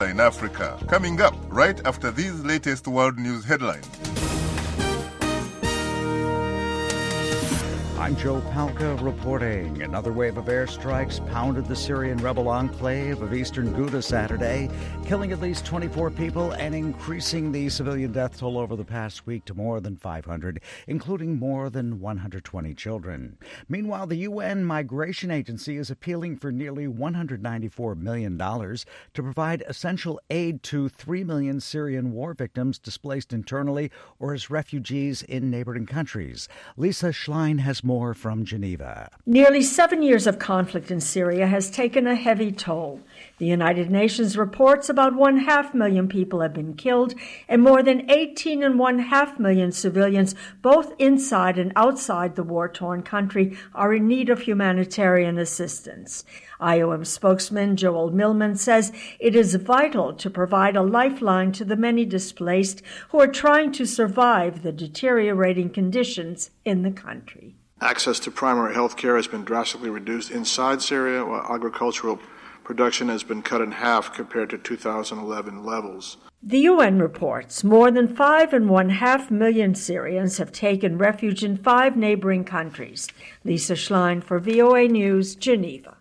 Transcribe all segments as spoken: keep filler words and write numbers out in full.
in Africa. Coming up right after these latest world news headlines. I'm Joe Palca reporting. Another wave of airstrikes pounded the Syrian rebel enclave of eastern Ghouta Saturday, killing at least twenty-four people and increasing the civilian death toll over the past week to more than five hundred, including more than one hundred twenty children. Meanwhile, the U N Migration Agency is appealing for nearly one hundred ninety-four million dollars to provide essential aid to three million Syrian war victims displaced internally or as refugees in neighboring countries. Lisa Schlein has more from Geneva. Nearly seven years of conflict in Syria has taken a heavy toll. The United Nations reports about one half million people have been killed and more than eighteen and one half million civilians, both inside and outside the war-torn country, are in need of humanitarian assistance. I O M spokesman Joel Millman says it is vital to provide a lifeline to the many displaced who are trying to survive the deteriorating conditions in the country. Access to primary health care has been drastically reduced inside Syria, while agricultural production has been cut in half compared to two thousand eleven levels. The U N reports more than five and one half million Syrians have taken refuge in five neighboring countries. Lisa Schlein for V O A News, Geneva.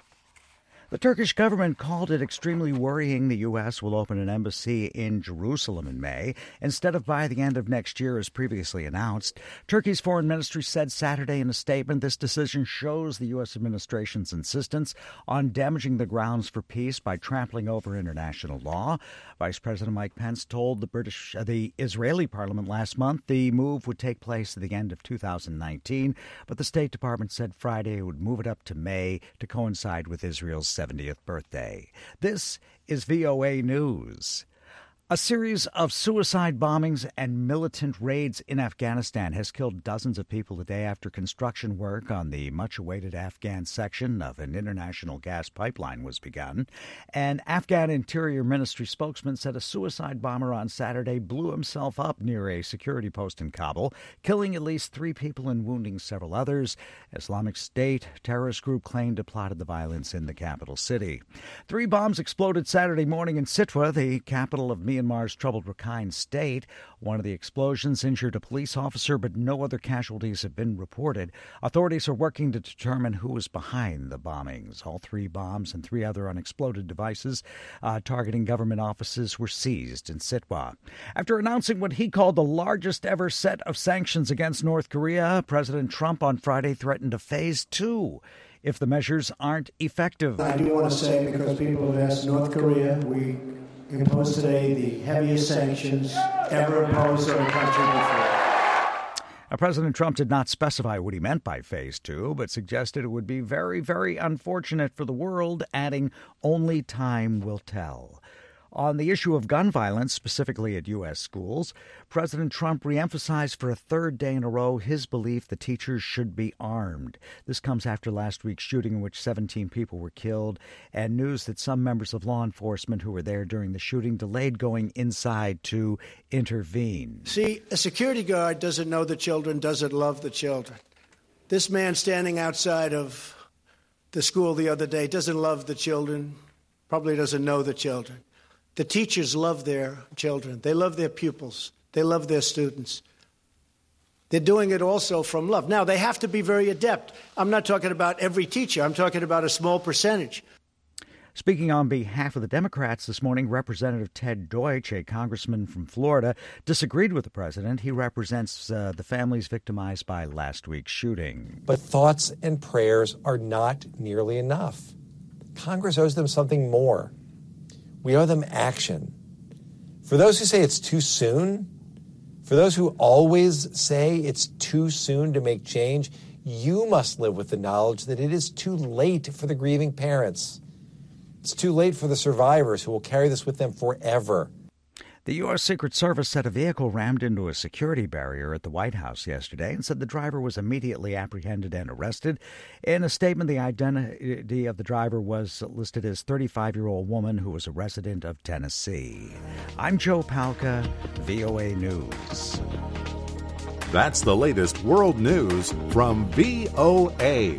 The Turkish government called it extremely worrying the U S will open an embassy in Jerusalem in May instead of by the end of next year as previously announced. Turkey's foreign ministry said Saturday in a statement this decision shows the U S administration's insistence on damaging the grounds for peace by trampling over international law. Vice President Mike Pence told the British, uh, the Israeli parliament last month the move would take place at the end of two thousand nineteen, but the State Department said Friday it would move it up to May to coincide with Israel's seventieth birthday. This is V O A News. A series of suicide bombings and militant raids in Afghanistan has killed dozens of people a day after construction work on the much-awaited Afghan section of an international gas pipeline was begun. An Afghan Interior Ministry spokesman said a suicide bomber on Saturday blew himself up near a security post in Kabul, killing at least three people and wounding several others. Islamic State terrorist group claimed it plotted the violence in the capital city. Three bombs exploded Saturday morning in Sitwa, the capital of Myanmar's troubled Rakhine State. One of the explosions injured a police officer, but no other casualties have been reported. Authorities are working to determine who was behind the bombings. All three bombs and three other unexploded devices uh, targeting government offices were seized in Sitwa. After announcing what he called the largest ever set of sanctions against North Korea, President Trump on Friday threatened a phase two if the measures aren't effective. I do want to say, because people have asked, North Korea, we imposed today the heaviest sanctions ever imposed on a country before. Now, President Trump did not specify what he meant by phase two, but suggested it would be very, very unfortunate for the world, adding, only time will tell. On the issue of gun violence, specifically at U S schools, President Trump reemphasized for a third day in a row his belief that teachers should be armed. This comes after last week's shooting in which seventeen people were killed and news that some members of law enforcement who were there during the shooting delayed going inside to intervene. See, a security guard doesn't know the children, doesn't love the children. This man standing outside of the school the other day doesn't love the children, probably doesn't know the children. The teachers love their children. They love their pupils. They love their students. They're doing it also from love. Now, they have to be very adept. I'm not talking about every teacher. I'm talking about a small percentage. Speaking on behalf of the Democrats this morning, Representative Ted Deutsch, a congressman from Florida, disagreed with the president. He represents uh, the families victimized by last week's shooting. But thoughts and prayers are not nearly enough. Congress owes them something more. We owe them action. For those who say it's too soon, for those who always say it's too soon to make change, you must live with the knowledge that it is too late for the grieving parents. It's too late for the survivors who will carry this with them forever. The U S. Secret Service said a vehicle rammed into a security barrier at the White House yesterday and said the driver was immediately apprehended and arrested. In a statement, the identity of the driver was listed as thirty-five-year-old woman who was a resident of Tennessee. I'm Joe Palca, V O A News. That's the latest world news from V O A.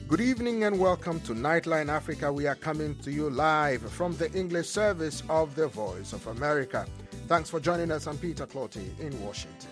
Good evening and welcome to Nightline Africa. We are coming to you live from the English service of the Voice of America. Thanks for joining us. I'm Peter Clotty in Washington.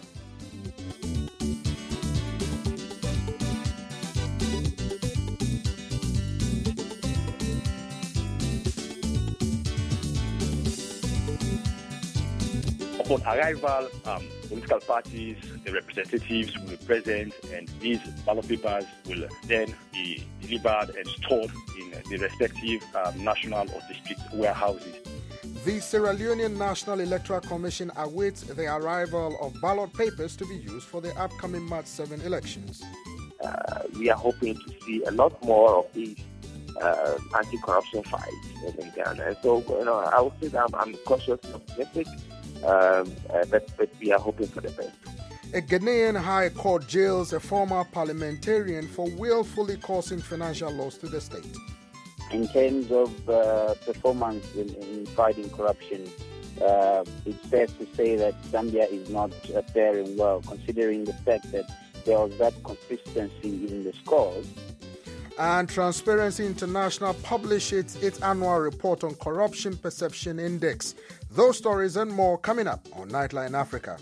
Upon arrival, um, political parties, the representatives will be present, and these ballot papers will then be delivered and stored in the respective um, national or district warehouses. The Sierra Leonean National Electoral Commission awaits the arrival of ballot papers to be used for the upcoming March seventh elections. Uh, we are hoping to see a lot more of these uh, anti-corruption fights in Ghana. So, you know, I would say that I'm, I'm cautiously optimistic. Um, uh, but, but we are hoping for the best. A Ghanaian High Court jails a former parliamentarian for willfully causing financial loss to the state. In terms of uh, performance in, in fighting corruption, uh, it's fair to say that Zambia is not uh, faring well, considering the fact that there was that consistency in the scores. And Transparency International publishes its annual report on Corruption Perception Index. Those stories and more coming up on Nightline Africa.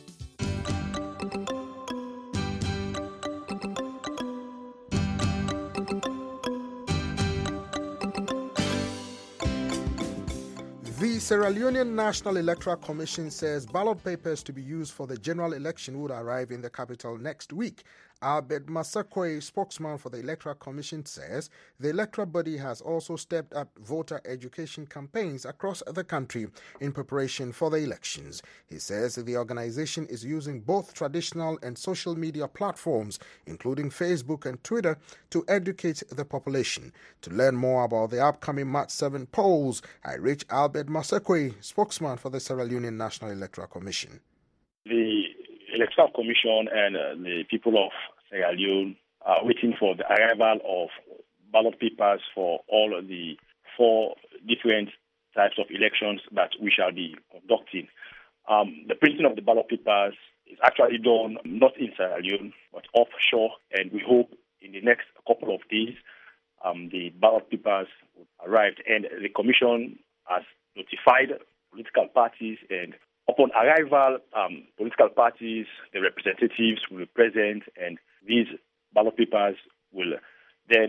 The Sierra Leonean National Electoral Commission says ballot papers to be used for the general election would arrive in the capital next week. Albert Masakwe, spokesman for the Electoral Commission, says the electoral body has also stepped up voter education campaigns across the country in preparation for the elections. He says the organization is using both traditional and social media platforms, including Facebook and Twitter, to educate the population. To learn more about the upcoming March seventh polls, I reached Albert Masakwe, spokesman for the Sierra Leonean National Electoral Commission. The Electoral Commission and uh, the people of Sierra Leone are waiting for the arrival of ballot papers for all of the four different types of elections that we shall be conducting. Um, the printing of the ballot papers is actually done not in Sierra Leone, but offshore, and we hope in the next couple of days um, the ballot papers will arrive. And the Commission has notified political parties, and upon arrival, um, political parties, the representatives will be present, and these ballot papers will then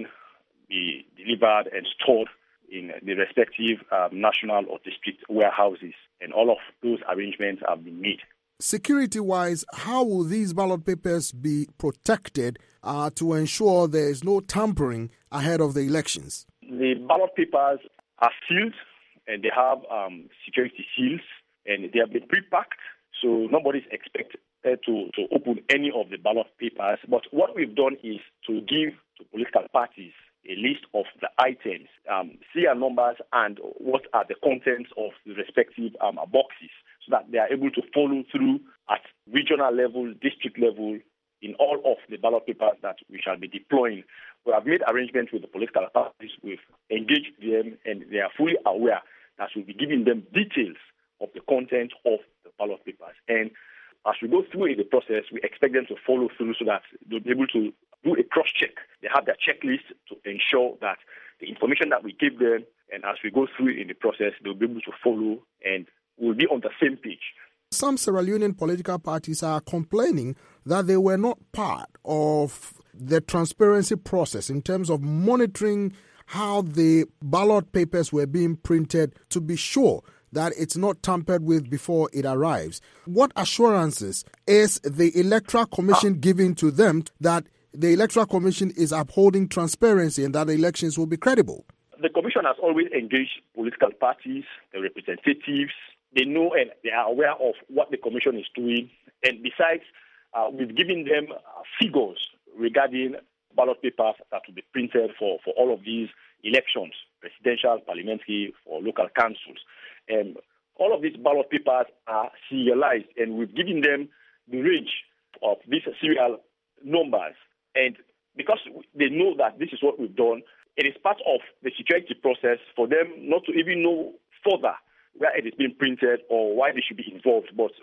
be delivered and stored in the respective um, national or district warehouses. And all of those arrangements have been made. Security-wise, how will these ballot papers be protected uh, to ensure there is no tampering ahead of the elections? The ballot papers are sealed, and they have um, security seals, and they have been pre-packed, so nobody is expected to, to open any of the ballot papers. But what we've done is to give to political parties a list of the items, um, serial numbers, and what are the contents of the respective um, boxes, so that they are able to follow through at regional level, district level, in all of the ballot papers that we shall be deploying. We have made arrangements with the political parties, we've engaged them, and they are fully aware that we'll be giving them details of the content of the ballot papers. And as we go through in the process, we expect them to follow through so that they'll be able to do a cross-check. They have their checklist to ensure that the information that we give them, and as we go through in the process, they'll be able to follow and we'll be on the same page. Some Sierra Leonean political parties are complaining that they were not part of the transparency process in terms of monitoring how the ballot papers were being printed to be sure that it's not tampered with before it arrives. What assurances is the Electoral Commission giving to them that the Electoral Commission is upholding transparency and that the elections will be credible? The Commission has always engaged political parties, the representatives. They know and they are aware of what the Commission is doing. And besides, uh, we've given them uh, figures regarding ballot papers that will be printed for, for all of these elections, presidential, parliamentary, for local councils. And all of these ballot papers are serialized, and we've given them the range of these serial numbers. And because they know that this is what we've done, it is part of the security process for them not to even know further where it is being printed or why they should be involved. But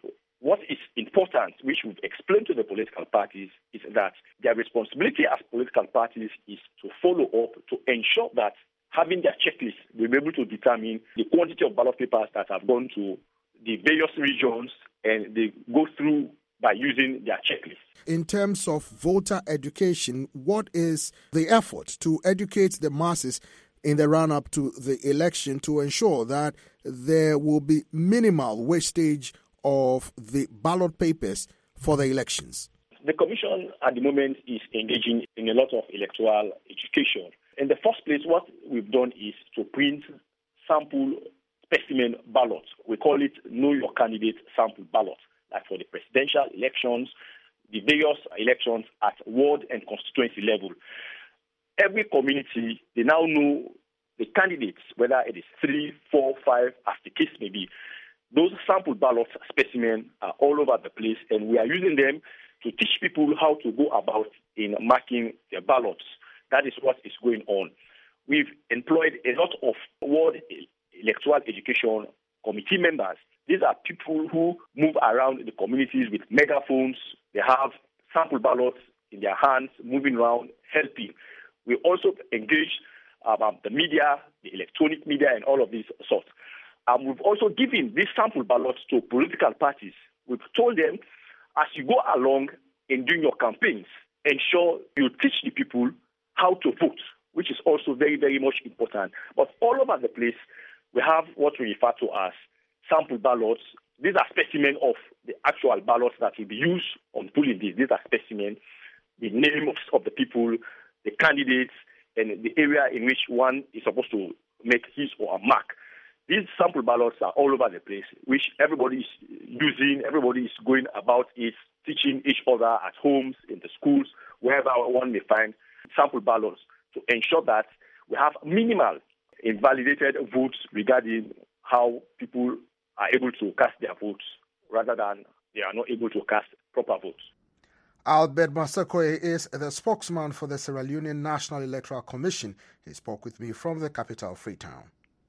what is important, which we've explained to the political parties, is that their responsibility as political parties is to follow up, to ensure that having their checklist, we'll be able to determine the quantity of ballot papers that have gone to the various regions, and they go through by using their checklist. In terms of voter education, what is the effort to educate the masses in the run-up to the election to ensure that there will be minimal wastage of the ballot papers for the elections? The Commission at the moment is engaging in a lot of electoral education. In the first place, what we've done is to print sample specimen ballots. We call it Know Your Candidate sample ballot, like for the presidential elections, the various elections at ward and constituency level. Every community, they now know the candidates, whether it is three, four, five, as the case may be. Those sample ballot specimens are all over the place, and we are using them to teach people how to go about in marking their ballots. That is what is going on. We've employed a lot of ward electoral education committee members. These are people who move around the communities with megaphones. They have sample ballots in their hands, moving around, helping. We also engage um, the media, the electronic media, and all of these sorts. Um, we've also given these sample ballots to political parties. We've told them, as you go along in doing your campaigns, ensure you teach the people how to vote, which is also very, very much important. But all over the place, we have what we refer to as sample ballots. These are specimens of the actual ballots that will be used on polling days. These are specimens, the name of, of the people, the candidates, and the area in which one is supposed to make his or her mark. These sample ballots are all over the place, which everybody is using, everybody is going about it, teaching each other at homes, in the schools, wherever one may find sample ballots to ensure that we have minimal invalidated votes regarding how people are able to cast their votes rather than they are not able to cast proper votes. Albert Massaquoi is the spokesman for the Sierra Leonean National Electoral Commission. He spoke with me from the capital, Freetown.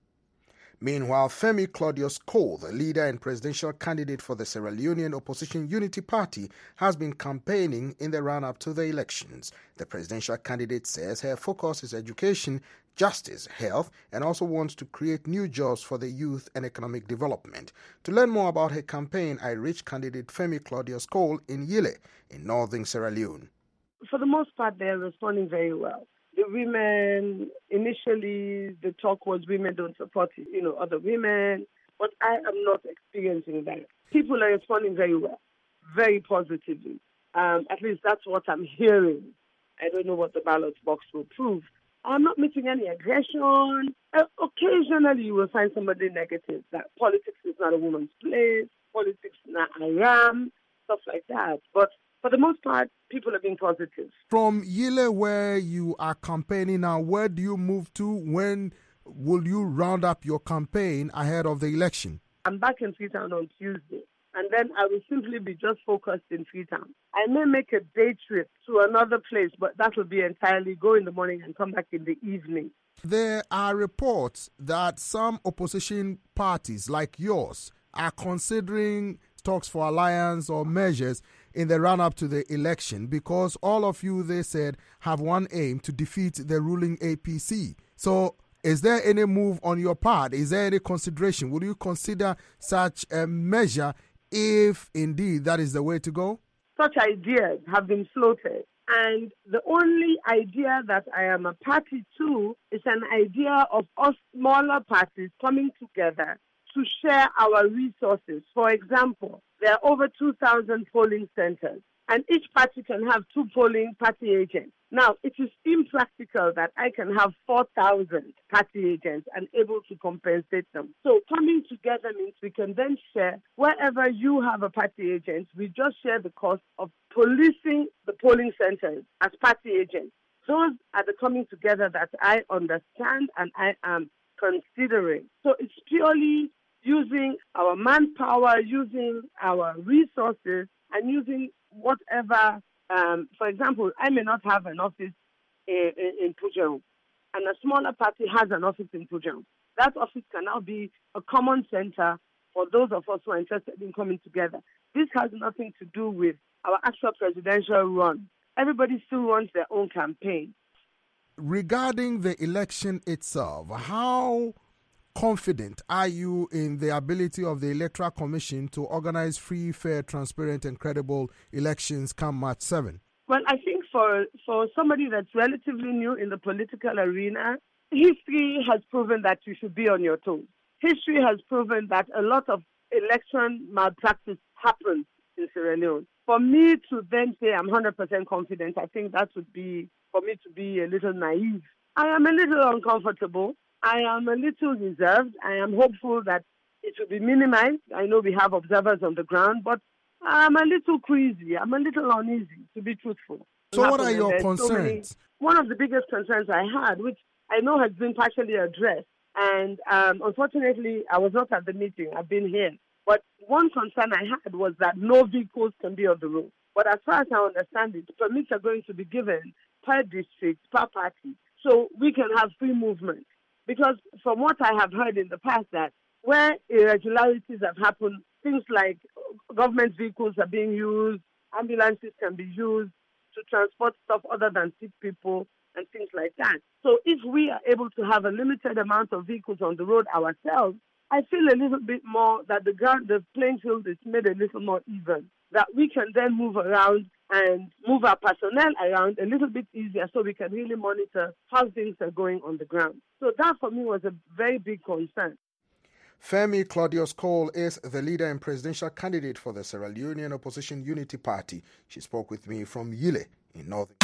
Meanwhile, Femi Claudius Cole, the leader and presidential candidate for the Sierra Leonean Opposition Unity Party, has been campaigning in the run-up to the elections. The presidential candidate says her focus is education, justice, health, and also wants to create new jobs for the youth and economic development. To learn more about her campaign, I reached candidate Femi Claudius Cole in Yile, in northern Sierra Leone. For the most part, they're responding very well. The women, initially, the talk was women don't support, you know, other women, but I am not experiencing that. People are responding very well, very positively. Um, at least that's what I'm hearing. I don't know what the ballot box will prove. I'm not meeting any aggression. Uh, occasionally, you will find somebody negative, that politics is not a woman's place, politics is not haram, stuff like that. But for the most part, people are being positive. From Yile, where you are campaigning now, where do you move to? When will you round up your campaign ahead of the election? I'm back in Freetown on Tuesday, and then I will simply be just focused in Freetown. I may make a day trip to another place, but that will be entirely go in the morning and come back in the evening. There are reports that some opposition parties like yours are considering talks for alliance or measures in the run-up to the election because all of you, they said, have one aim to defeat the ruling A P C. So is there any move on your part? Is there any consideration? Would you consider such a measure if indeed that is the way to go? Such ideas have been floated. And the only idea that I am a party to is an idea of us smaller parties coming together to share our resources. For example, there are over two thousand polling centers, and each party can have two polling party agents. Now, it is impractical that I can have four thousand party agents and able to compensate them. So coming together means we can then share, wherever you have a party agent, we just share the cost of policing the polling centers as party agents. Those are the coming together that I understand and I am considering. So it's purely using our manpower, using our resources, and using whatever, um, for example, I may not have an office in, in, in Pujehun, and a smaller party has an office in Pujehun. That office can now be a common center for those of us who are interested in coming together. This has nothing to do with our actual presidential run. Everybody still runs their own campaign. Regarding the election itself, how confident are you in the ability of the Electoral Commission to organize free, fair, transparent, and credible elections come March seventh? Well, I think for, for somebody that's relatively new in the political arena, history has proven that you should be on your toes. History has proven that a lot of election malpractice happens in Sierra Leone. For me to then say I'm one hundred percent confident, I think that would be, for me to be a little naive. I am a little uncomfortable. I am a little reserved. I am hopeful that it will be minimized. I know we have observers on the ground, but I'm a little queasy. I'm a little uneasy, to be truthful. So what are your There's concerns? So many, one of the biggest concerns I had, which I know has been partially addressed, and um, unfortunately, I was not at the meeting. I've been here. But one concern I had was that no vehicles can be on the road. But as far as I understand it, permits are going to be given per district, per party, so we can have free movement. Because from what I have heard in the past, that where irregularities have happened, things like government vehicles are being used, ambulances can be used to transport stuff other than sick people, and things like that. So if we are able to have a limited amount of vehicles on the road ourselves, I feel a little bit more that the ground, the playing field is made a little more even, that we can then move around and move our personnel around a little bit easier so we can really monitor how things are going on the ground. So that for me was a very big concern. Femi Claudius Cole is the leader and presidential candidate for the Sierra Leonean Opposition Unity Party. She spoke with me from Yile in northern.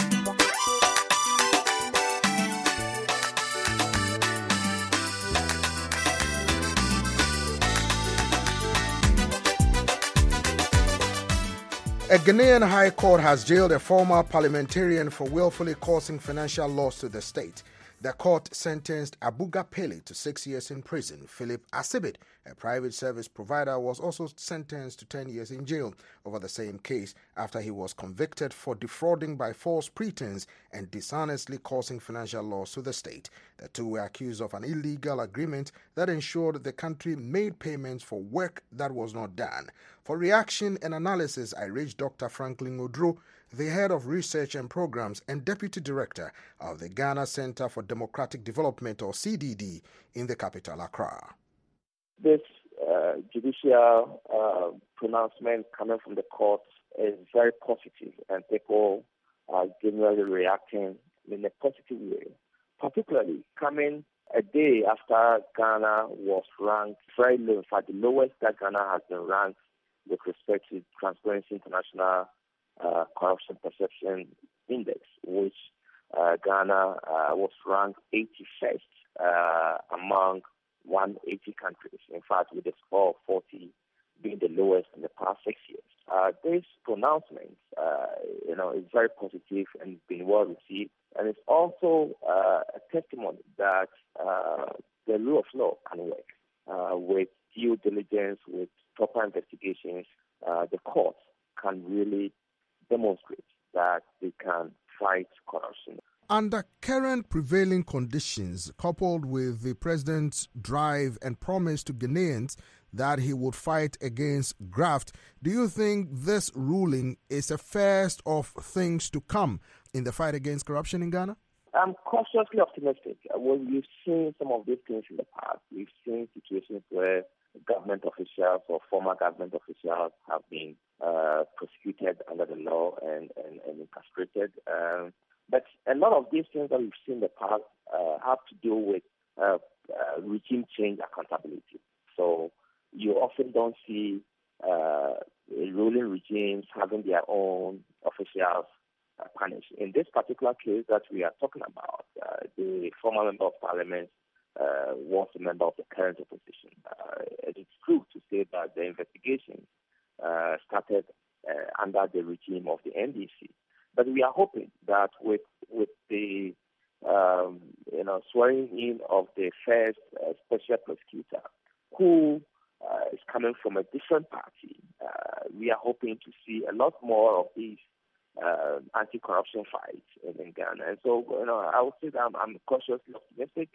A Ghanaian high court has jailed a former parliamentarian for willfully causing financial loss to the state. The court sentenced Abuga Pele to six years in prison. Philip Asibit, a private service provider, was also sentenced to ten years in jail over the same case after he was convicted for defrauding by false pretense and dishonestly causing financial loss to the state. The two were accused of an illegal agreement that ensured the country made payments for work that was not done. For reaction and analysis, I reached Doctor Franklin Odro, the head of research and programs and deputy director of the Ghana Center for Democratic Development, or C D D, in the capital, Accra. This uh, judicial uh, pronouncement coming from the court is very positive, and people are generally reacting in a positive way, particularly coming a day after Ghana was ranked very low, in fact the lowest that Ghana has been ranked with respect to Transparency International Uh, Corruption Perception Index, which uh, Ghana uh, was ranked eighty-first uh, among one hundred eighty countries. In fact, with a score of forty being the lowest in the past six years. Uh, this pronouncement, uh, you know, is very positive and been well received, and it's also uh, a testimony that uh, the rule of law can work uh, with due diligence, with proper investigations. Uh, the courts can really demonstrate that they can fight corruption. Under current prevailing conditions, coupled with the president's drive and promise to Ghanaians that he would fight against graft, do you think this ruling is a first of things to come in the fight against corruption in Ghana? I'm cautiously optimistic. Well, we've seen some of these things in the past. We've seen situations where government officials or former government officials have been uh, prosecuted under the law and, and, and incarcerated. Um, but a lot of these things that we've seen in the past uh, have to do with uh, uh, regime change accountability. So you often don't see uh, ruling regimes having their own officials uh, punished. In this particular case that we are talking about, uh, the former member of parliament Uh, was a member of the current opposition. Uh, it is true to say that the investigation uh, started uh, under the regime of the N D C, but we are hoping that with with the um, you know swearing in of the first uh, special prosecutor, who uh, is coming from a different party, uh, we are hoping to see a lot more of these uh, anti-corruption fights in, in Ghana. And so, you know, I would say that I'm, I'm cautiously optimistic.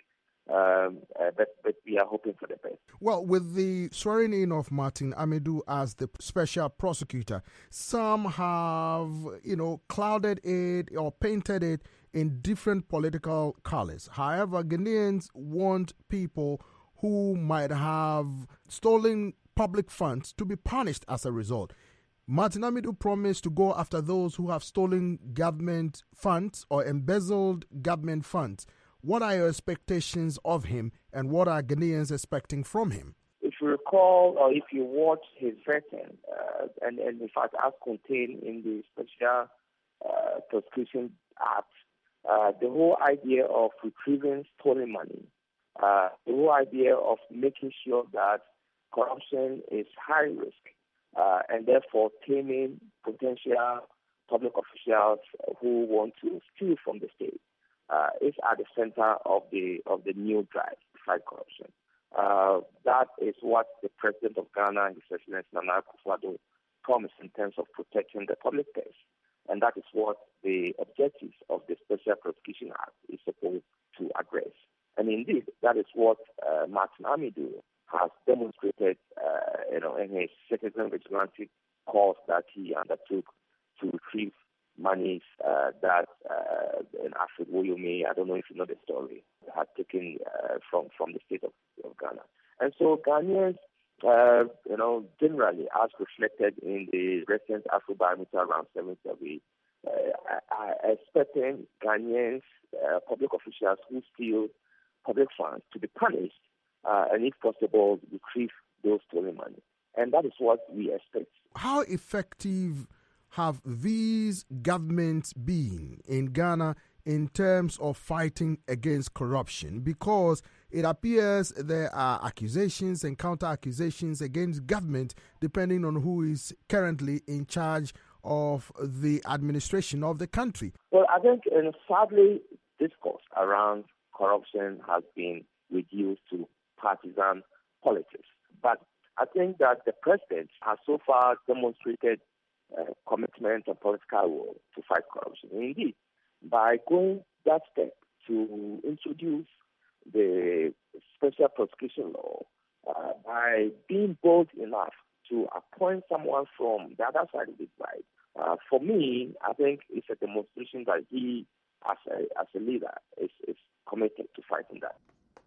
Um, uh, but, but we are hoping for the best. Well, with the swearing in of Martin Amidu as the special prosecutor, some have, you know, clouded it or painted it in different political colors. However, Ghanaians want people who might have stolen public funds to be punished as a result. Martin Amidu promised to go after those who have stolen government funds or embezzled government funds. What are your expectations of him, and what are Ghanaians expecting from him? If you recall, or if you watch his written, uh, and, and in fact as contained in the Special uh, Prosecution Act, uh, the whole idea of retrieving stolen money, uh, the whole idea of making sure that corruption is high risk, uh, and therefore taming potential public officials who want to steal from the state, Uh, is at the center of the of the new drive to fight corruption. Uh, that is what the President of Ghana, His Excellency Nana Akufo-Addo, promised in terms of protecting the public purse, and that is what the objectives of the Special Prosecution Act is supposed to address. And indeed, that is what uh, Martin Amidu has demonstrated, uh, you know, in his citizen vigilante course that he undertook to retrieve monies uh, that uh, in Alfred Woyomi, I don't know if you know the story, had taken uh, from, from the state of, of Ghana. And so Ghanaians, uh, you know, generally, as reflected in the recent Afrobarometer around seven survey, uh, are expecting Ghanaians, uh, public officials who steal public funds to be punished uh, and, if possible, retrieve those stolen money. And that is what we expect. How effective have these governments been in Ghana in terms of fighting against corruption? Because it appears there are accusations and counter-accusations against government depending on who is currently in charge of the administration of the country. Well, I think, and sadly, discourse around corruption has been reduced to partisan politics. But I think that the president has so far demonstrated Uh, commitment and political will to fight corruption. Indeed, by going that step to introduce the special prosecution law, uh, by being bold enough to appoint someone from the other side of the divide, uh, for me, I think it's a demonstration that he, as a, as a leader, is, is committed to fighting that.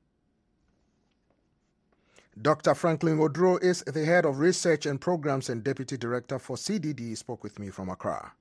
Doctor Franklin Odro is the head of research and programs and deputy director for C D D. He spoke with me from Accra.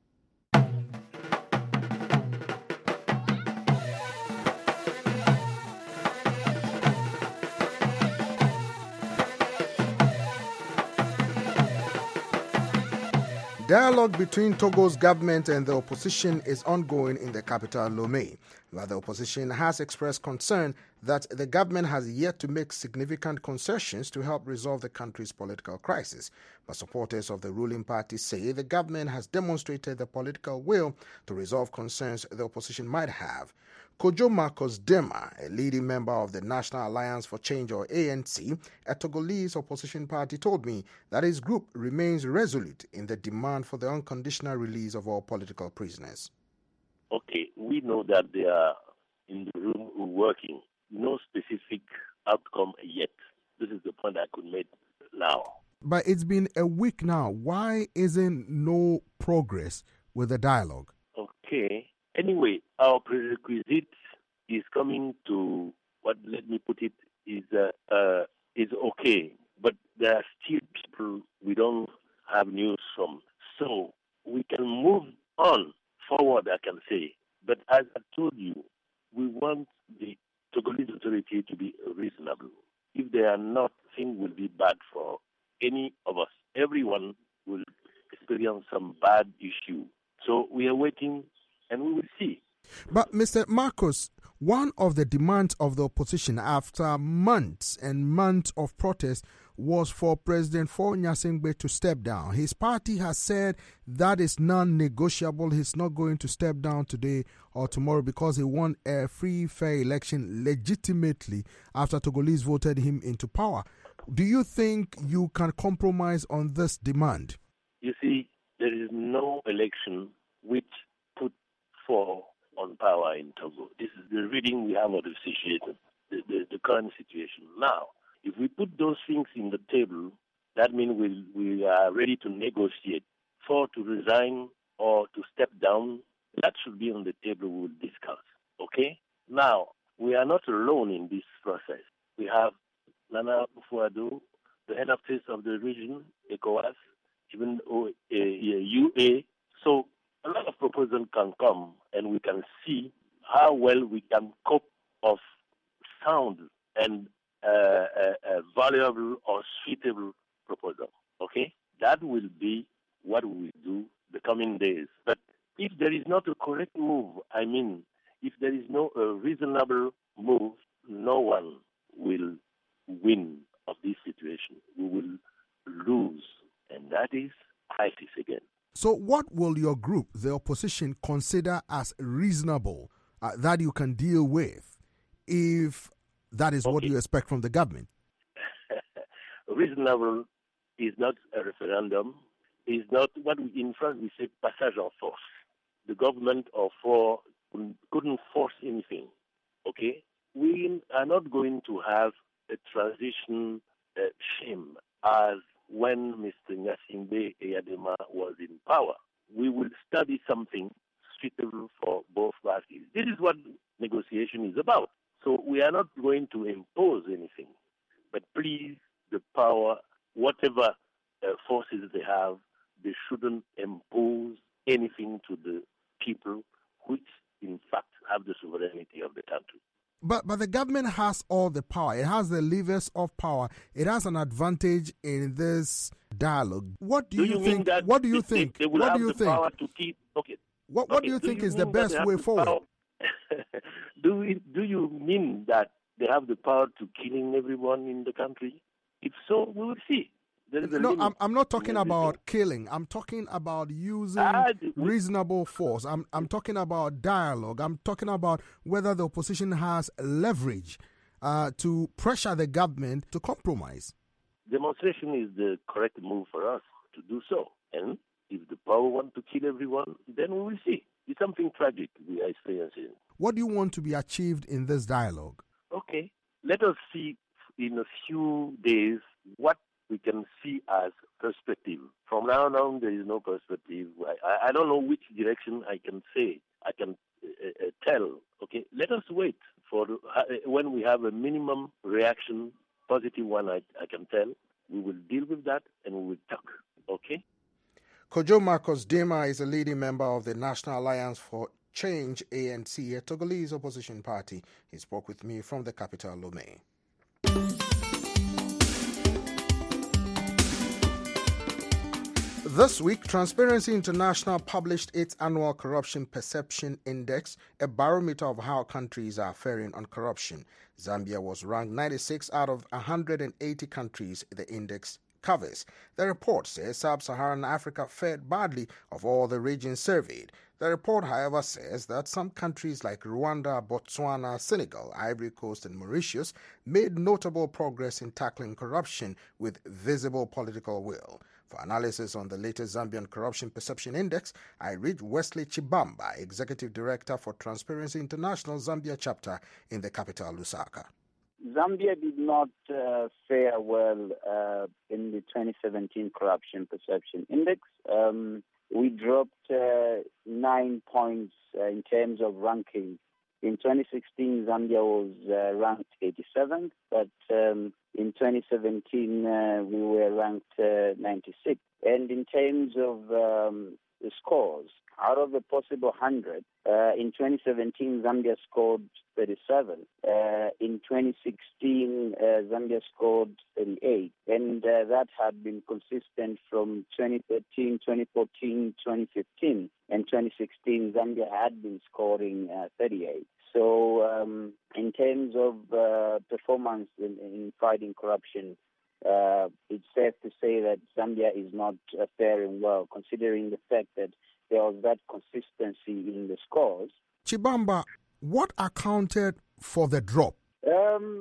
Dialogue between Togo's government and the opposition is ongoing in the capital, Lomé, where the opposition has expressed concern that the government has yet to make significant concessions to help resolve the country's political crisis. But supporters of the ruling party say the government has demonstrated the political will to resolve concerns the opposition might have. Kojo Marcos Dema, a leading member of the National Alliance for Change, or A N C, a Togolese opposition party, told me that his group remains resolute in the demand for the unconditional release of all political prisoners. Okay, we know that they are in the room working. No specific outcome yet. This is the point I could make now. But it's been a week now. Why isn't no progress with the dialogue? Okay. Anyway, our prerequisite is coming to what, let me put it, is uh, uh, is okay. But there are still people we don't have news from. So we can move on forward, I can say. But as I told you, we want the Togolese authority to be reasonable. If they are not, things will be bad for any of us. Everyone will experience some bad issue. So we are waiting and we will see. But Mister Marcos, one of the demands of the opposition after months and months of protest was for President Faure Gnassingbé to step down. His party has said that is non-negotiable. He's not going to step down today or tomorrow because he won a free, fair election legitimately after Togolese voted him into power. Do you think you can compromise on this demand? You see, there is no election which put Faure on power in Togo. This is the reading we have of the situation. the, the, the current situation. Now, if we put those things in the table, that means we, we are ready to negotiate. For to resign or to step down, that should be on the table we will discuss. Okay? Now, we are not alone in this process. We have Nana Akufo-Addo, the head of state of the region, ECOWAS, even U A. So a lot of proposals can come, and we can see how well we can cope of sound and uh, a, a valuable or suitable proposal. Okay? That will be what we will do the coming days. But if there is not a correct move, I mean, if there is no uh, reasonable move, no one will win of this situation. We will lose, and that is crisis again. So what will your group, the opposition, consider as reasonable uh, that you can deal with if that is okay. What you expect from the government? Reasonable is not a referendum, is not what we, in France we say passage en force. The government of four couldn't force anything, okay? We are not going to have a transition uh, shame as when Mister Gnassingbé Eyadema was in power. We will study something suitable for both parties. This is what negotiation is about. So we are not going to impose anything, but please, the power, whatever uh, forces they have, they shouldn't impose anything to the people, which in fact have the sovereignty of the country. But but the government has all the power. It has the levers of power. It has an advantage in this dialogue. What do, do you, you think? That what do you they, think? They will what have do you the think? Power to keep, okay. What What okay. do you do think you is the best way the forward? do we, Do you mean that they have the power to killing everyone in the country? If so, we will see. There is a no, limit I'm, I'm not talking about killing. I'm talking about using ah, reasonable force. I'm I'm talking about dialogue. I'm talking about whether the opposition has leverage uh, to pressure the government to compromise. Demonstration is the correct move for us to do so. And if the power want to kill everyone, then we will see. It's something tragic we are experiencing. What do you want to be achieved in this dialogue? Okay. Let us see in a few days what we can see as perspective. From now on, there is no perspective. I, I don't know which direction I can say, I can uh, uh, tell. Okay, let us wait for uh, when we have a minimum reaction, positive one, I, I can tell. We will deal with that and we will talk. Okay? Kojo Marcos Dema is a leading member of the National Alliance for Change, A N C, a Togolese opposition party. He spoke with me from the capital, Lomé. This week, Transparency International published its annual Corruption Perception Index, a barometer of how countries are faring on corruption. Zambia was ranked ninety-six out of one hundred eighty countries the index covers. The report says Sub-Saharan Africa fared badly of all the regions surveyed. The report, however, says that some countries like Rwanda, Botswana, Senegal, Ivory Coast, and Mauritius made notable progress in tackling corruption with visible political will. For analysis on the latest Zambian Corruption Perception Index, I read Wesley Chibamba, Executive Director for Transparency International Zambia chapter in the capital, Lusaka. Zambia did not uh, fare well uh, in the twenty seventeen Corruption Perception Index. Um, we dropped uh, nine points uh, in terms of ranking. In twenty sixteen, Zambia was uh, ranked eighty-seventh, but um, in twenty seventeen, uh, we were ranked uh, ninety-sixth. And in terms of um, the scores, out of a possible one hundred, uh, in twenty seventeen, Zambia scored thirty-seven. Uh, in twenty sixteen, uh, Zambia scored thirty-eight. And uh, that had been consistent from twenty thirteen, twenty fourteen, twenty fifteen. And twenty sixteen, Zambia had been scoring uh, thirty-eight. So um, in terms of uh, performance in, in fighting corruption, uh, it's safe to say that Zambia is not uh, faring well, considering the fact that there was that consistency in the scores. Chibamba, what accounted for the drop? Um,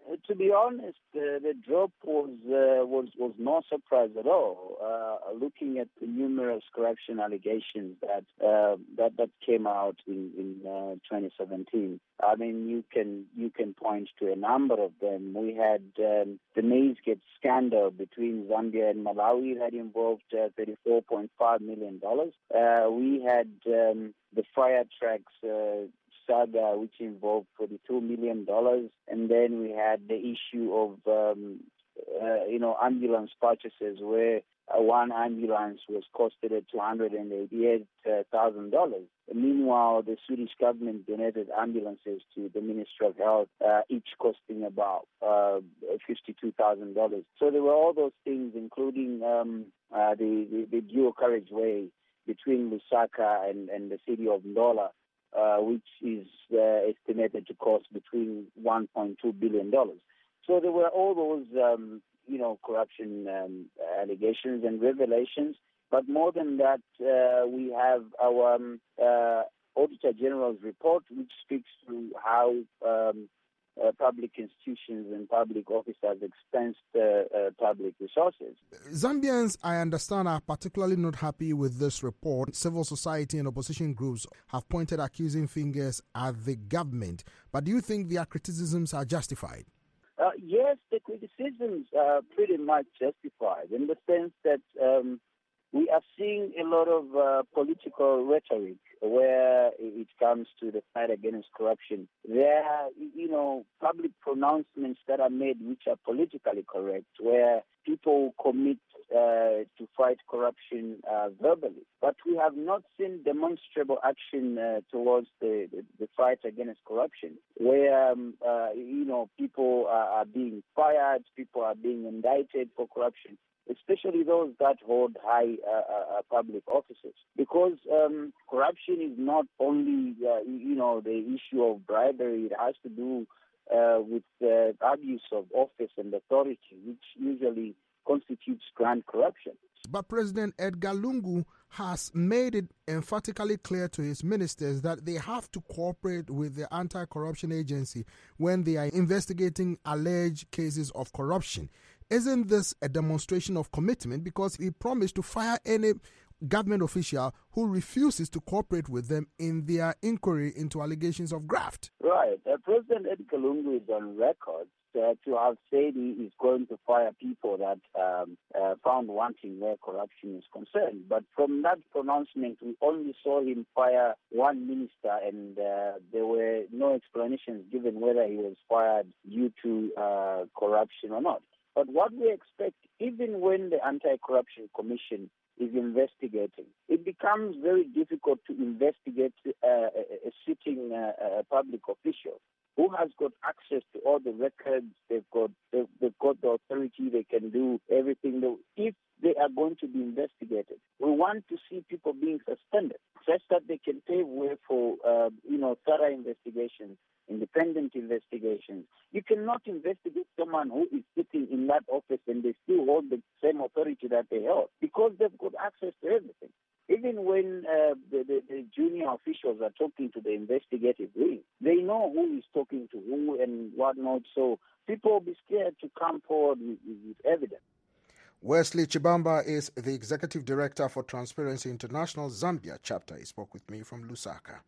to be honest, uh, the drop was, uh, was was no surprise at all. Uh, looking at the numerous corruption allegations that uh, that that came out in in uh, twenty seventeen, I mean, you can you can point to a number of them. We had um, the Maizegate scandal between Zambia and Malawi that involved uh, thirty-four point five million dollars. Uh, we had um, the fire tracks. Uh, saga, which involved forty-two million dollars, and then we had the issue of, um, uh, you know, ambulance purchases where uh, one ambulance was costed at two hundred eighty-eight thousand dollars. Meanwhile, the Swedish government donated ambulances to the Ministry of Health, uh, each costing about uh, fifty-two thousand dollars. So there were all those things, including um, uh, the, the, the dual carriageway between Lusaka and, and the city of Ndola, Uh, which is uh, estimated to cost between one point two billion dollars. So there were all those, um, you know, corruption um, allegations and revelations. But more than that, uh, we have our um, uh, Auditor General's report, which speaks to how um, uh, public institutions and public officers expensed uh, uh, public resources. Zambians, I understand, are particularly not happy with this report. Civil society and opposition groups have pointed accusing fingers at the government. But do you think their criticisms are justified? Uh, yes, the criticisms are pretty much justified in the sense that um, we are seeing a lot of uh, political rhetoric where it comes to the fight against corruption. There are, you know, public pronouncements that are made which are politically correct, where people commit uh, to fight corruption uh, verbally. But we have not seen demonstrable action uh, towards the, the, the fight against corruption, where, um, uh, you know, people are, are being fired, people are being indicted for corruption, especially those that hold high uh, uh, public offices. Because um, corruption is not only, uh, you know, the issue of bribery. It has to do uh, with uh, abuse of office and authority, which usually constitutes grand corruption. But President Edgar Lungu has made it emphatically clear to his ministers that they have to cooperate with the anti-corruption agency when they are investigating alleged cases of corruption. Isn't this a demonstration of commitment? Because he promised to fire any government official who refuses to cooperate with them in their inquiry into allegations of graft. Right. Uh, President Edgar Lungu is on record uh, to have said he is going to fire people that um, uh, found wanting where corruption is concerned. But from that pronouncement, we only saw him fire one minister, and uh, there were no explanations given whether he was fired due to uh, corruption or not. But what we expect, even when the Anti-Corruption Commission is investigating, it becomes very difficult to investigate uh, a, a sitting uh, a public official who has got access to all the records. They've got they've, they've got the authority. They can do everything. If they are going to be investigated, we want to see people being suspended, such that they can pave way for uh, you know thorough investigations, independent investigations. You cannot investigate someone who is sitting in that office and they still hold the same authority that they held, because they've got access to everything. Even when uh, the, the, the junior officials are talking to the investigative wing, they know who is talking to who and whatnot. So people will be scared to come forward with, with evidence. Wesley Chibamba is the Executive Director for Transparency International Zambia chapter. He spoke with me from Lusaka.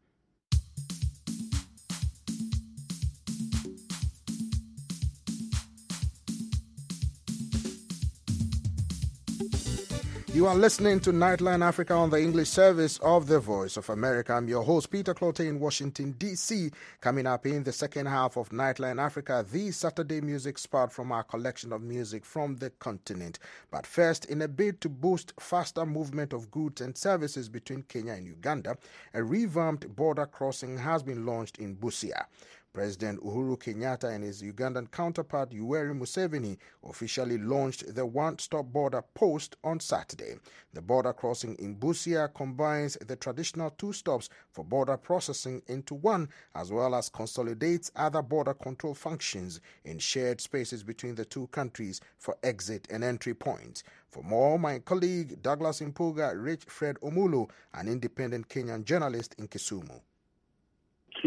You are listening to Nightline Africa on the English service of the Voice of America. I'm your host, Peter Clote in Washington, D C Coming up in the second half of Nightline Africa, the Saturday music spot from our collection of music from the continent. But first, in a bid to boost faster movement of goods and services between Kenya and Uganda, a revamped border crossing has been launched in Busia. President Uhuru Kenyatta and his Ugandan counterpart Yoweri Museveni officially launched the one-stop border post on Saturday. The border crossing in Busia combines the traditional two stops for border processing into one, as well as consolidates other border control functions in shared spaces between the two countries for exit and entry points. For more, my colleague Douglas Impuga reached Fred Omulu, an independent Kenyan journalist in Kisumu. Key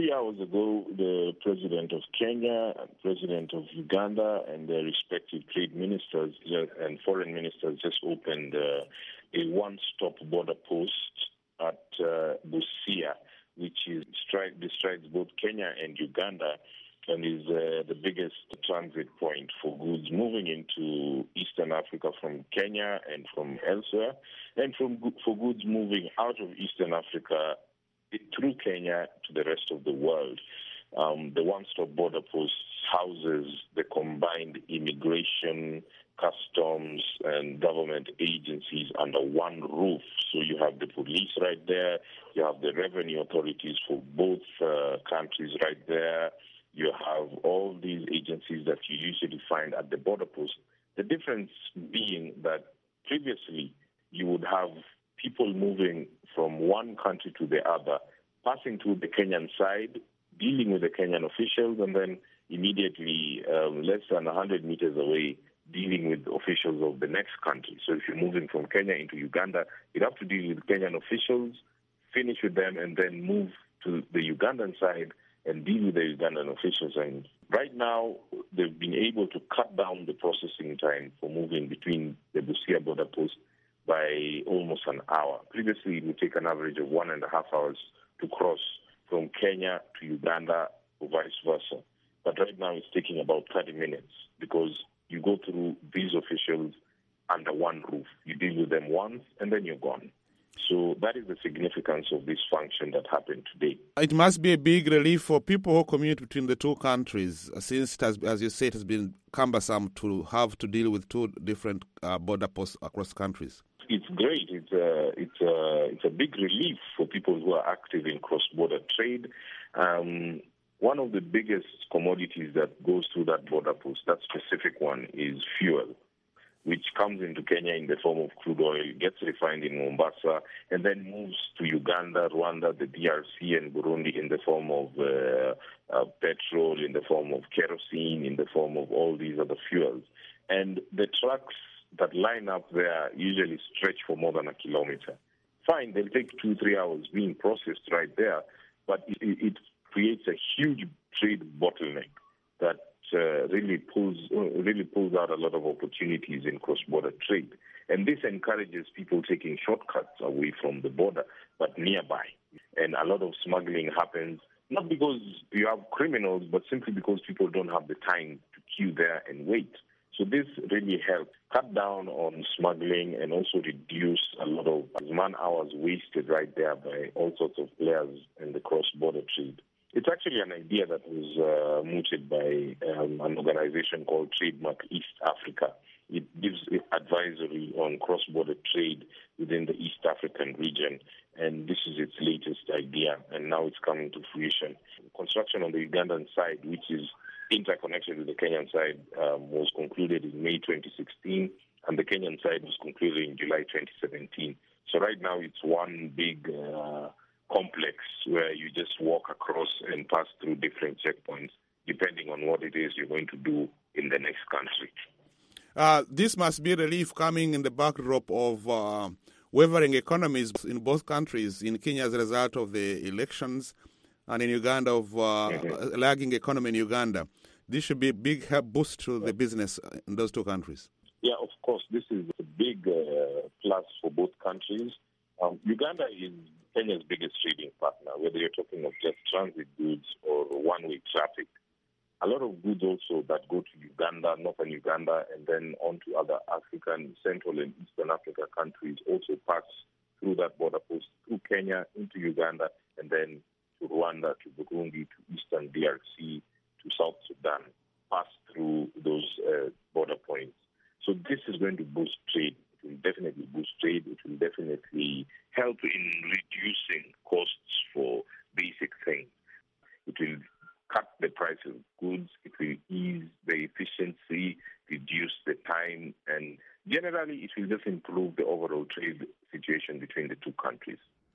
three hours ago, the president of Kenya and president of Uganda and their respective trade ministers and foreign ministers just opened uh, a one-stop border post at uh, Busia, which is strike, distracts both Kenya and Uganda, and is uh, the biggest transit point for goods moving into Eastern Africa from Kenya and from elsewhere, and from for goods moving out of Eastern Africa through Kenya to the rest of the world. Um, the one-stop border post houses the combined immigration, customs, and government agencies under one roof. So you have the police right there, you have the revenue authorities for both uh, countries right there, you have all these agencies that you usually find at the border post. The difference being that previously you would have people moving from one country to the other, passing through the Kenyan side, dealing with the Kenyan officials, and then immediately, um, less than one hundred meters away, dealing with officials of the next country. So if you're moving from Kenya into Uganda, you'd have to deal with Kenyan officials, finish with them, and then move to the Ugandan side and deal with the Ugandan officials. And right now, they've been able to cut down the processing time for moving between the Busia border post by almost an hour. Previously, it would take an average of one and a half hours to cross from Kenya to Uganda or vice versa. But right now, it's taking about thirty minutes because you go through these officials under one roof. You deal with them once, and then you're gone. So that is the significance of this function that happened today. It must be a big relief for people who commute between the two countries, since, it has, as you say, it has been cumbersome to have to deal with two different uh, border posts across countries. It's great. It's a, it's, a, it's a big relief for people who are active in cross-border trade. Um, one of the biggest commodities that goes through that border post, that specific one, is fuel, which comes into Kenya in the form of crude oil, gets refined in Mombasa, and then moves to Uganda, Rwanda, the D R C, and Burundi in the form of uh, uh, petrol, in the form of kerosene, in the form of all these other fuels. And the trucks that line up there usually stretch for more than a kilometer. Fine, they'll take two, three hours being processed right there, but it, it creates a huge trade bottleneck that Uh, really pulls uh, really pulls out a lot of opportunities in cross-border trade. And this encourages people taking shortcuts away from the border, but nearby. And a lot of smuggling happens, not because you have criminals, but simply because people don't have the time to queue there and wait. So this really helps cut down on smuggling and also reduce a lot of man-hours wasted right there by all sorts of players in the cross-border trade. It's actually an idea that was uh, mooted by um, an organization called Trademark East Africa. It gives advisory on cross-border trade within the East African region, and this is its latest idea, and now it's coming to fruition. Construction on the Ugandan side, which is interconnected with the Kenyan side, um, was concluded in May twenty sixteen, and the Kenyan side was concluded in July twenty seventeen. So right now it's one big Uh, complex where you just walk across and pass through different checkpoints depending on what it is you're going to do in the next country. Uh, this must be relief coming in the backdrop of uh, wavering economies in both countries, in Kenya as a result of the elections, and in Uganda of uh, mm-hmm. lagging economy in Uganda. This should be a big help boost to the business in those two countries. Yeah, of course. This is a big uh, plus for both countries. Um, Uganda is Kenya's biggest trading partner, whether you're talking of just transit goods or one-way traffic. A lot of goods also that go to Uganda, northern Uganda, and then on to other African, Central and Eastern Africa countries also pass through that border post, through Kenya, into Uganda, and then to Rwanda, to Burundi, to Eastern D R C, to South Sudan, pass through those uh, border points. So this is going to boost trade. It will definitely boost trade. It will definitely help in reducing costs for basic things. It will cut the price of goods. It will ease the efficiency, reduce the time, and generally it will just improve the overall trade situation between the two countries.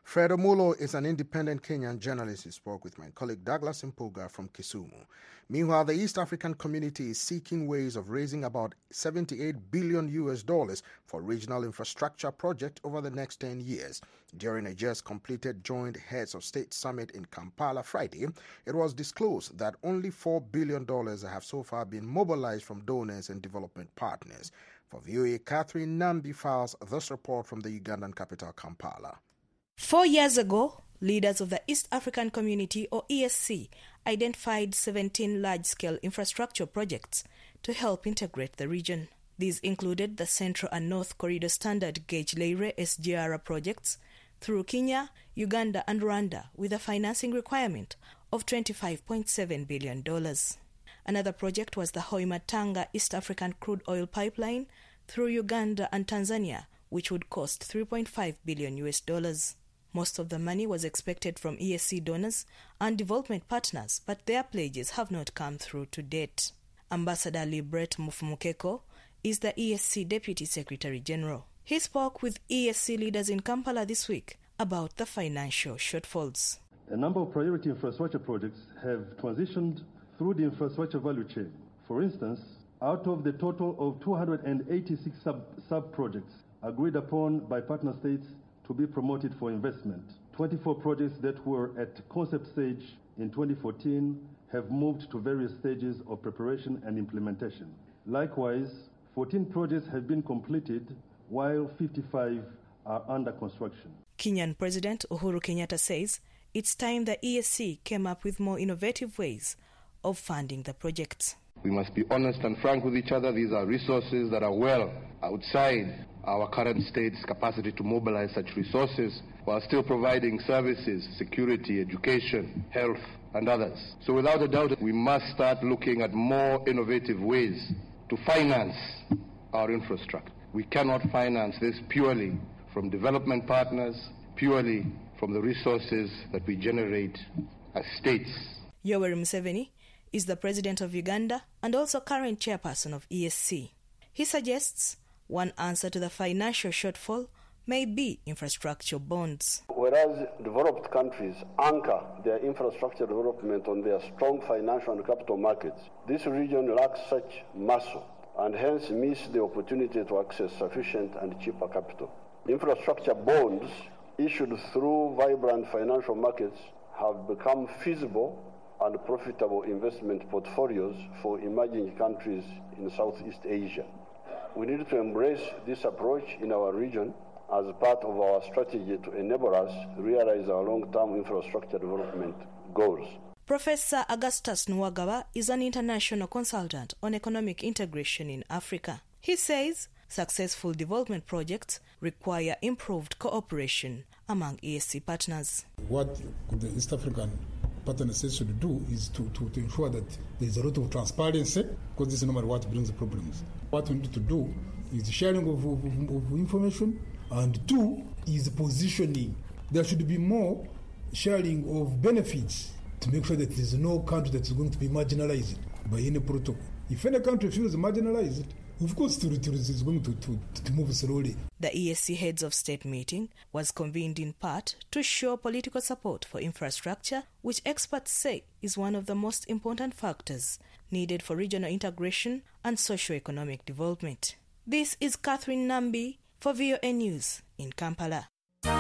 Fred Omulo is an independent Kenyan journalist who spoke with my colleague Douglas Mpuga from Kisumu. Meanwhile, the East African community is seeking ways of raising about seventy-eight billion U S dollars for regional infrastructure project over the next ten years. During a just completed joint heads of state summit in Kampala Friday, it was disclosed that only four billion dollars have so far been mobilized from donors and development partners. For V O A, Catherine Nambi files this report from the Ugandan capital, Kampala. Four years ago, leaders of the East African Community, or E A C, identified seventeen large-scale infrastructure projects to help integrate the region. These included the Central and North Corridor Standard Gauge Leyre S G R projects through Kenya, Uganda and Rwanda, with a financing requirement of twenty-five point seven billion dollars. Another project was the Hoima-Tanga East African Crude Oil Pipeline through Uganda and Tanzania, which would cost three point five billion U S dollars. Most of the money was expected from E A C donors and development partners, but their pledges have not come through to date. Ambassador Libret Mufumukeko is the E A C Deputy Secretary General. He spoke with E A C leaders in Kampala this week about the financial shortfalls. A number of priority infrastructure projects have transitioned through the infrastructure value chain. For instance, out of the total of two hundred eighty-six sub, sub-projects agreed upon by partner states to be promoted for investment, twenty-four projects that were at concept stage in twenty fourteen have moved to various stages of preparation and implementation. Likewise, fourteen projects have been completed while fifty-five are under construction. Kenyan President Uhuru Kenyatta says it's time the E A C came up with more innovative ways of funding the projects. We must be honest and frank with each other. These are resources that are well outside our current state's capacity to mobilize such resources while still providing services, security, education, health, and others. So without a doubt, we must start looking at more innovative ways to finance our infrastructure. We cannot finance this purely from development partners, purely from the resources that we generate as states. Yoweri Museveni is the president of Uganda and also current chairperson of E A C. He suggests one answer to the financial shortfall may be infrastructure bonds. Whereas developed countries anchor their infrastructure development on their strong financial and capital markets, this region lacks such muscle and hence missed the opportunity to access sufficient and cheaper capital. Infrastructure bonds issued through vibrant financial markets have become feasible and profitable investment portfolios for emerging countries in Southeast Asia. We need to embrace this approach in our region as part of our strategy to enable us to realize our long-term infrastructure development goals. Professor Augustus Nwagawa is an international consultant on economic integration in Africa. He says successful development projects require improved cooperation among E A C partners. What the East African partners should do is to, to, to ensure that there is a lot of transparency, because this is no matter what brings the problems. What we need to do is sharing of, of, of information, and two is positioning. There should be more sharing of benefits to make sure that there is no country that is going to be marginalized by any protocol. If any country feels marginalized, of course, territory is going to, to, to move slowly. The E A C Heads of State meeting was convened in part to show political support for infrastructure, which experts say is one of the most important factors needed for regional integration and socio-economic development. This is Catherine Nambi for V O A News in Kampala.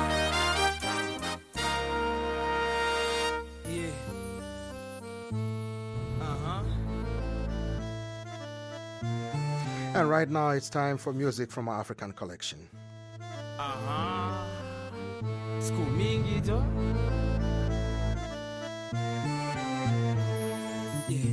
Yeah. Uh-huh. And right now it's time for music from our African collection. Uh-huh. School mingi jo. Yeah.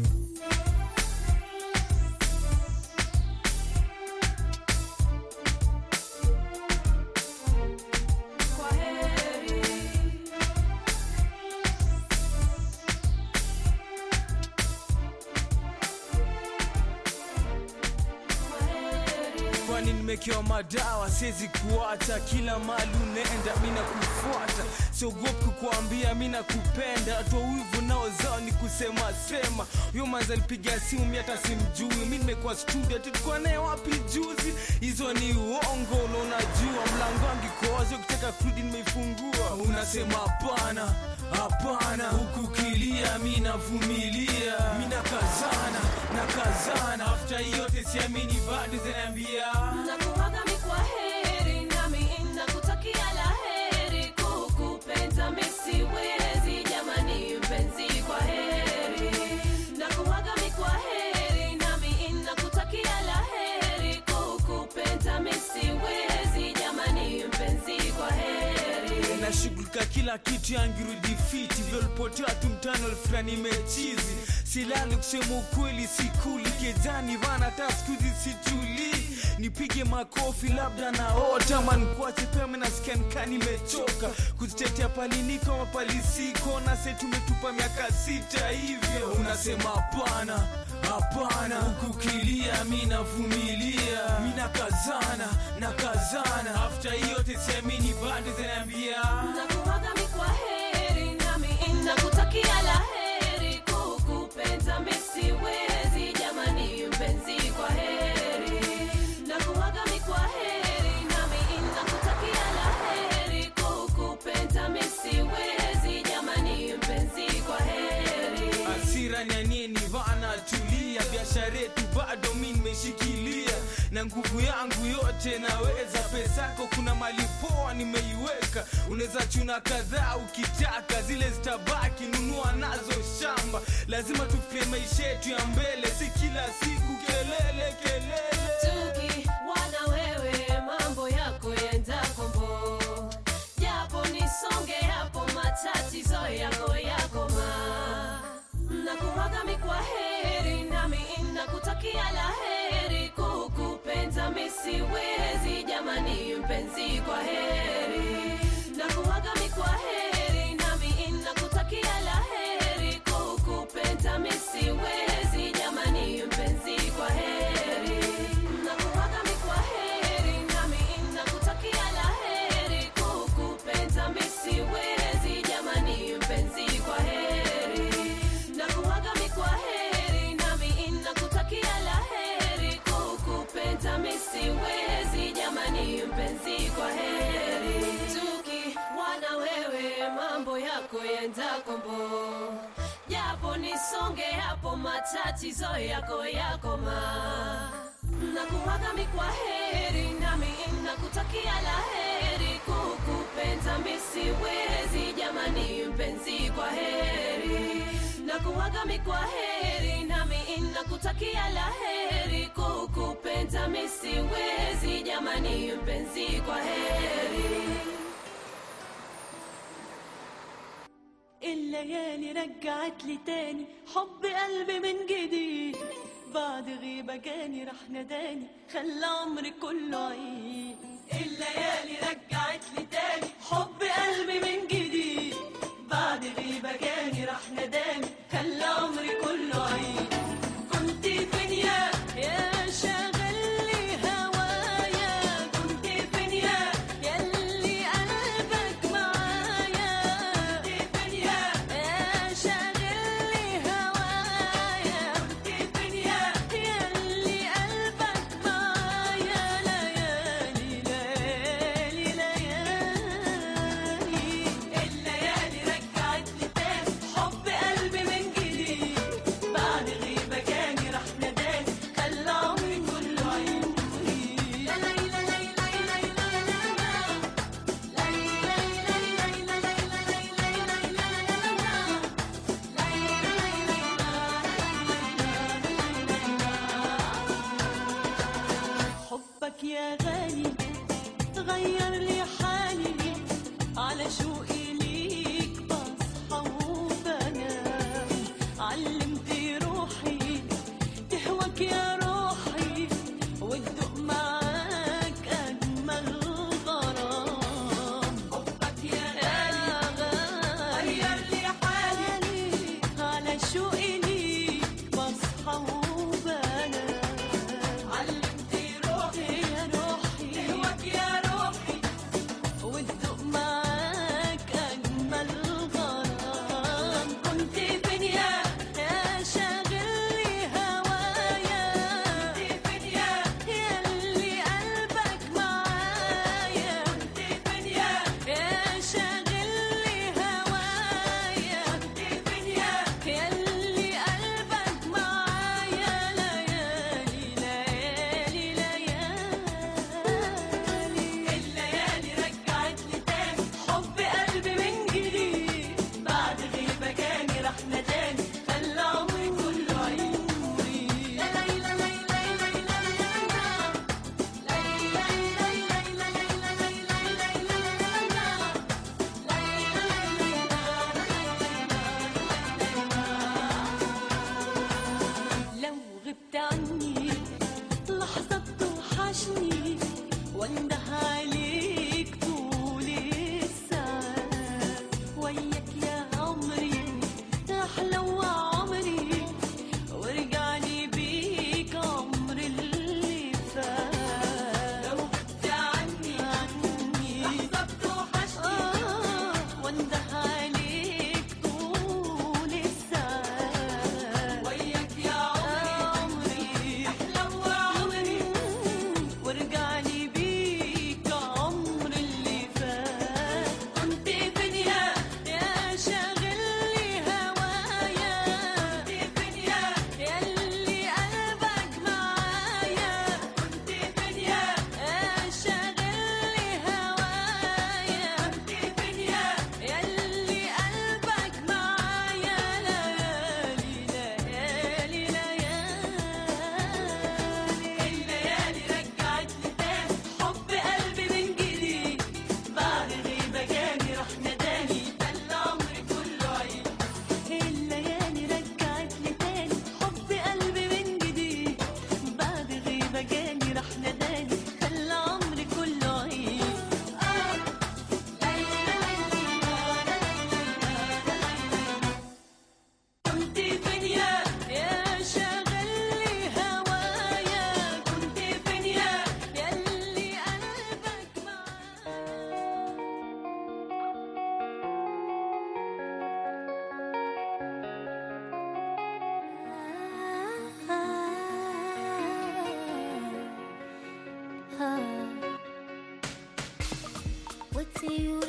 Nimekewa madawa siwezi kuacha, kila mali unaenda mimi nakufuata, siogopi kukuambia mimi nakupenda. Toa wivu nao zao ni kusema sema. Huyo manza alipiga simu mimi hata simjui. Mimi nimekuwa studio tulikuwa naye wapi juzi. Hizo ni uongo na unajua mlango wangu kozo ukitaka kurudi nimeifungua. Unasema hapana, hapana huku kilia mimi navumilia. Mimi nakazana, nakazana after yote siamini bado zinaniambia. Nakuaga mimi kwa heri nami nakutakia laheri. Kukupenda mimi siwezi jamani mpenzi kwa heri. Nakuaga mimi kwa heri nami nakutakia laheri. Kukupenda mimi siwezi jamani mpenzi kwa heri. Nashughulika kila kitu yangirudi fiti. Vilipotea tu mtano fulani mechizi. Silali kusema ukweli sikuli. Kezani vana taskuzi situli. Nipige makofi labda naota. Man kuache pia mimi nasikia nikani nimechoka. Kuzitetea pali niko mapali siko. Na sasa tumetupa miaka sita hivyo. Unasema hapana, hapana huku kilia mimi navumilia. Mimi nakazana, nakazana after yote siamini bado zinaniambia. Nakuaga mimi kwa heri nami nakutakia laheri. Kukupenda mimi siwezi jamani mpenzi kwa heri. Nakuaga mimi kwa heri nami nakutakia laheri. Kukupenda mimi siwezi jamani mpenzi kwa heri. Hasira ni nini vana tulia. Biashara yetu bado mimi nimeshikilia. Na nguvu yangu yote naweza. Pesako kuna mali poa nimeiweka. Unaweza chuna kadhaa ukitaka. Zile zitabaki nunua nazo shamba. Lazima tufikie maisha yetu ya mbele. Si kila siku kelele kelele. Tuki wana wewe mambo yako yenda kombo. Japo nisonge hapo matatizo yako yako ma. Nakuaga mimi kwa heri nami nakutakia laheri. Kukupenda mimi siwezi jamani mpenzi kwa heri. Nakuaga mimi kwa heri nami nakutakia laheri. Kukupenda mimi siwezi jamani mpenzi kwa heri. Nakuaga mimi kwa heri nami nakutakia laheri. Kukupenda mimi siwezi jamani mpenzi kwa heri. Nakuaga mimi kwa heri nami nakutakia laheri. Kukupenda mimi siwezi jamani mpenzi kwa heri. Tuki wana wewe mambo yako yenda kombo. Japo nisonge hapo matatizo yako yako ma. Nakuaga mimi kwa heri nami nakutakia laheri. Kukupenda mimi siwezi jamani mpenzi kwa heri. Nakuaga mimi kwa heri nami nakutakia laheri. Kukupenda mimi siwezi jamani mpenzi kwa heri. الليالي رجعت لي تاني حب قلبي من جديد. بعد غيبة جاني رح نداني خلى عمري كله عيد. الليالي رجعت لي تاني حب قلبي من جديد. بعد غيبة جاني رح نداني خلى عمري كله عيد. كنت فين يا يا شاغل لي هوايا. كنت فين يا يلي قلبك معايا. كنت فين يا يا شاغل لي هوايا. كنت فين يا يلي قلبك معايا. ليالي ليالي ليالي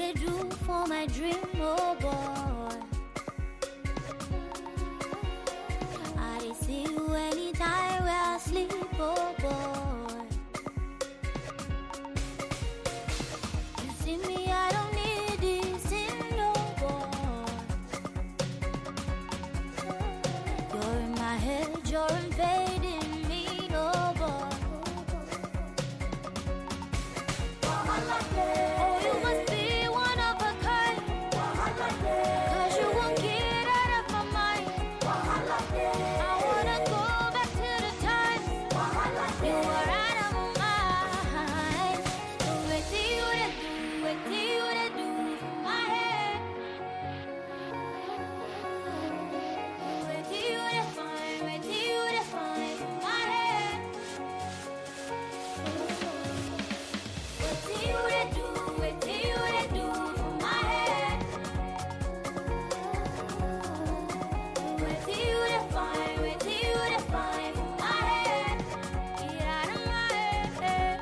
they do for my dream, oh boy. I did see you anytime where I sleep, oh boy. You see me, I don't need this in no boy. You're in my head, you're invading me, oh boy. Oh, you must be one of a kind, 'cause you won't get out of my mind. I wanna go back to the time you were out of my mind. So wait till you to do, wait till you to do for my head. Wait till you to find, wait till you to find for my head. Wait till you to do, wait till you to do for my head. Wait till you to find, wait till you to find for my head. Get out of my head.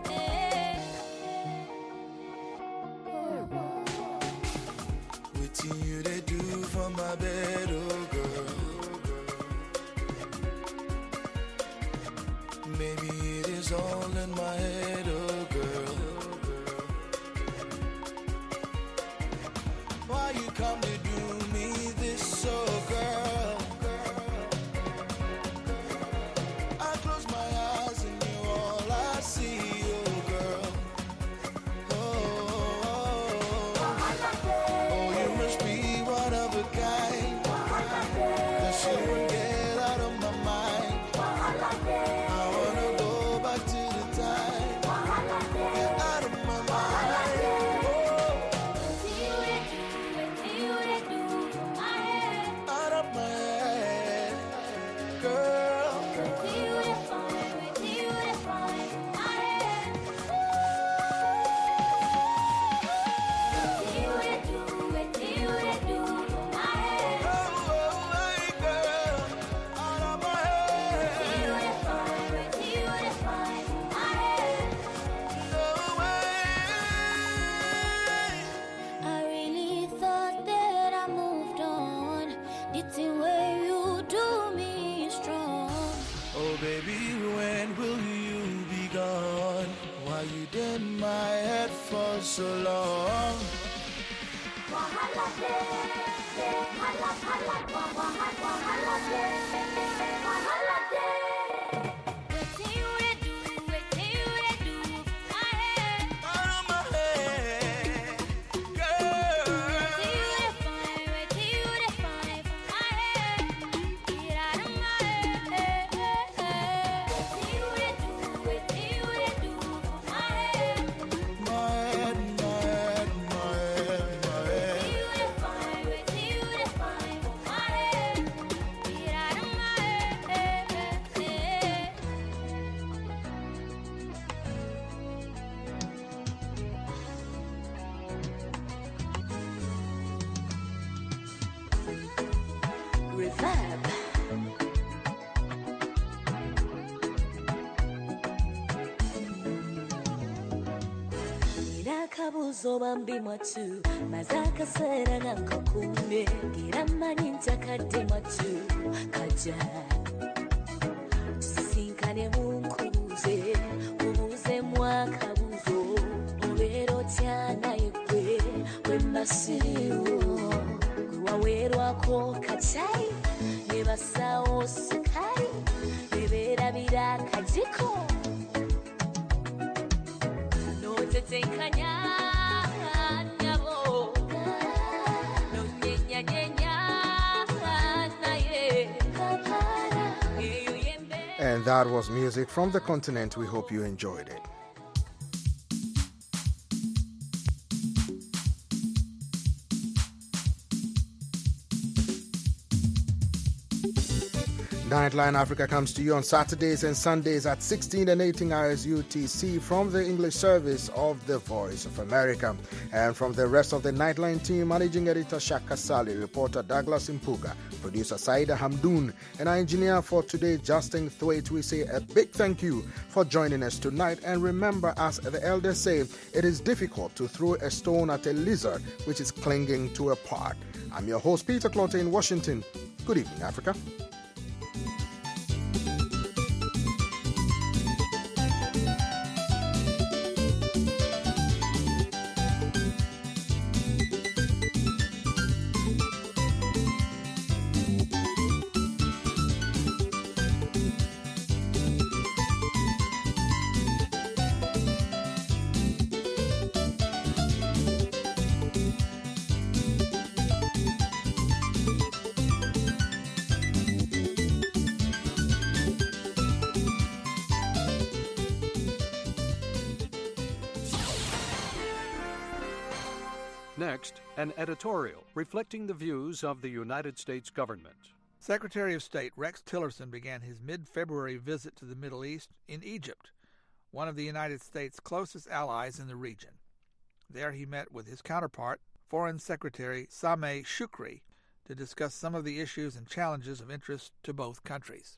Waiting you to do for my bed, oh girl. Maybe it is all in my head, oh girl. Why you come to do me this, oh girl? I close my eyes and you all I see, oh girl. Oh, oh, oh, you must be one of a kind, 'cause you won't get out of my mind. I wanna go back to the time, get out of my mind. Out of my head, girl. I really thought that I moved on. It's the way you do me strong. Oh baby, when will you be gone? Why you in my head for so long? Out of my head, my head, my head, my head, my head. Reverb. Nakabuzo bambi mwatu mazaka sera nakakume giramani ntakadde mwatu kaja tusinkane munkubuze ubuze mwakabuzo obero tyana yekwe wemasiwo wawerwako kachai nebasawo sukari neberabira kajiko notetenkanya nyabo nonyenyanyenya naye kapara eyo yembe. And that was music from the continent. We hope you enjoyed it. Nightline Africa comes to you on Saturdays and Sundays at sixteen and eighteen hours U T C from the English service of the Voice of America. And from the rest of the Nightline team, Managing Editor Shaka Sali, reporter Douglas Impuga, producer Saida Hamdoun, and our engineer for today, Justin Thwaite, we say a big thank you for joining us tonight. And remember, as the elders say, it is difficult to throw a stone at a lizard which is clinging to a pot. I'm your host, Peter Clotte in Washington. Good evening, Africa. Next, an editorial reflecting the views of the United States government. Secretary of State Rex Tillerson began his mid-February visit to the Middle East in Egypt, one of the United States' closest allies in the region. There he met with his counterpart, Foreign Secretary Sameh Shoukry, to discuss some of the issues and challenges of interest to both countries.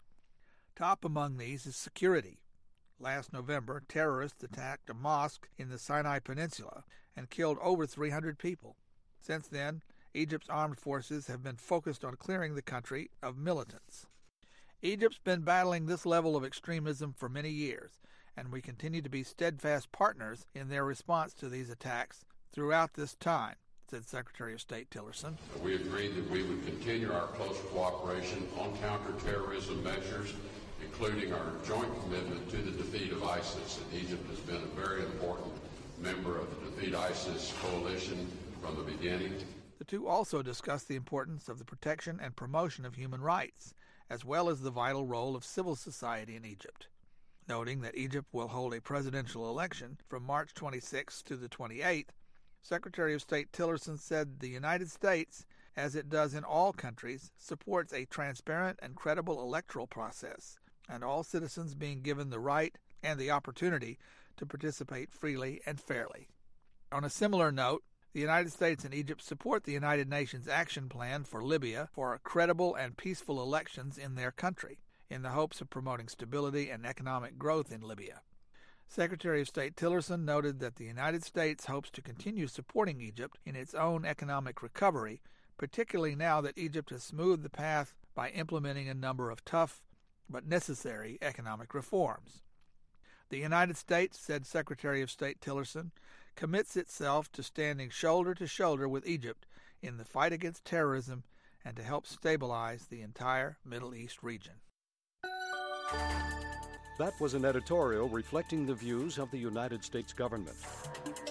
Top among these is security. Last November, terrorists attacked a mosque in the Sinai Peninsula and killed over three hundred people. Since then, Egypt's armed forces have been focused on clearing the country of militants. Egypt's been battling this level of extremism for many years, and we continue to be steadfast partners in their response to these attacks throughout this time, said Secretary of State Tillerson. We agreed that we would continue our close cooperation on counterterrorism measures, including our joint commitment to the defeat of ISIS. And Egypt has been a very important member of the Defeat ISIS coalition from the beginning. The two also discussed the importance of the protection and promotion of human rights, as well as the vital role of civil society in Egypt. Noting that Egypt will hold a presidential election from March twenty-sixth to the twenty-eighth, Secretary of State Tillerson said the United States, as it does in all countries, supports a transparent and credible electoral process, and all citizens being given the right and the opportunity to participate freely and fairly. On a similar note, the United States and Egypt support the United Nations Action Plan for Libya for credible and peaceful elections in their country, in the hopes of promoting stability and economic growth in Libya. Secretary of State Tillerson noted that the United States hopes to continue supporting Egypt in its own economic recovery, particularly now that Egypt has smoothed the path by implementing a number of tough but necessary economic reforms. The United States, said Secretary of State Tillerson, commits itself to standing shoulder to shoulder with Egypt in the fight against terrorism and to help stabilize the entire Middle East region. That was an editorial reflecting the views of the United States government.